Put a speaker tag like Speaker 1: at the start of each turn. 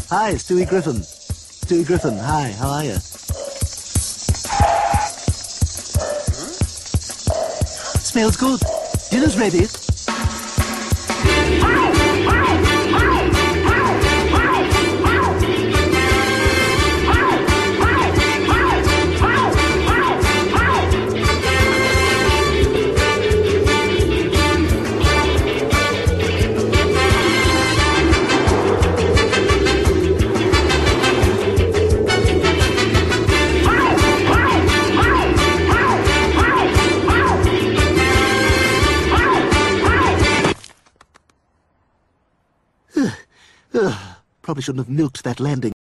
Speaker 1: Hi, Stewie Griffin. Stewie Griffin, hi, how are you? Smells good. Dinner's ready. Probably shouldn't have milked that landing.